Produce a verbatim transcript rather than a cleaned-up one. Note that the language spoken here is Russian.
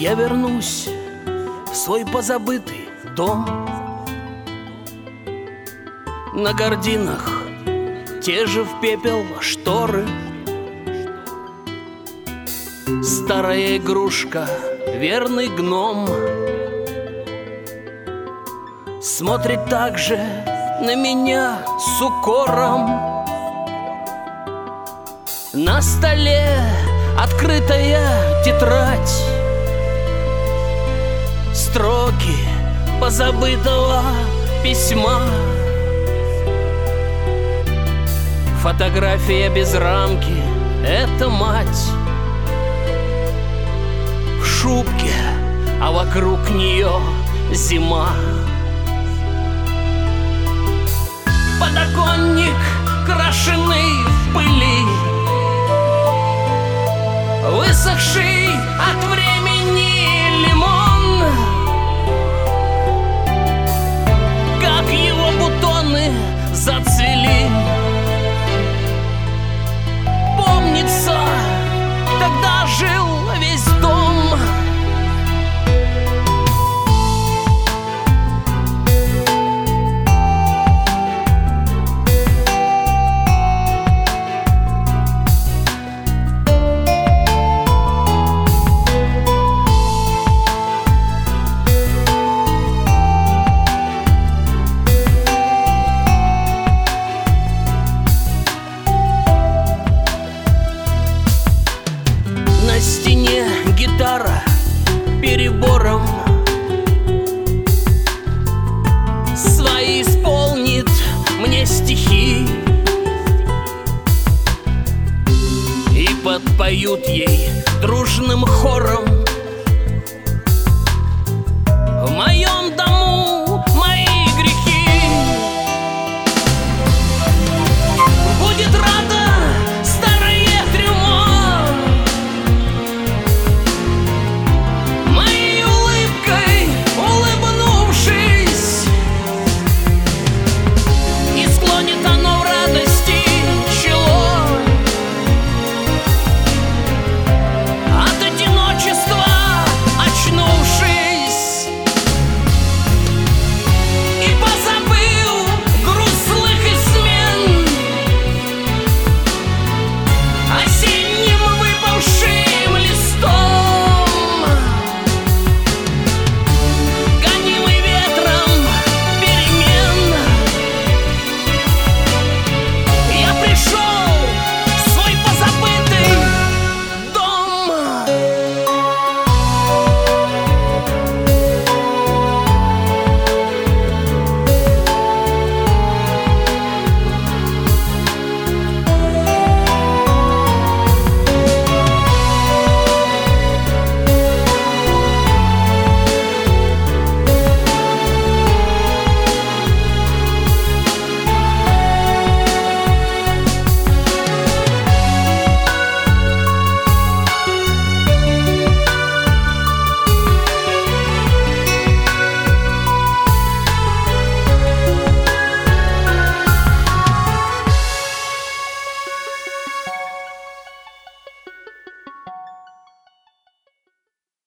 я вернусь в свой позабытый дом. На гардинах те же в пепел шторы. Старая игрушка, верный гном, смотрит так же на меня с укором. На столе открытая тетрадь, строки позабытого письма. Фотография без рамки — это мать в шубке, а вокруг нее зима. Подоконник, крашеный в пыли, высохший от времени лимон. Как его бутоны зацвели, помнится, тогда жил весь дом. На стене гитара перебором свои исполнит мне стихи и подпоют ей дружным хором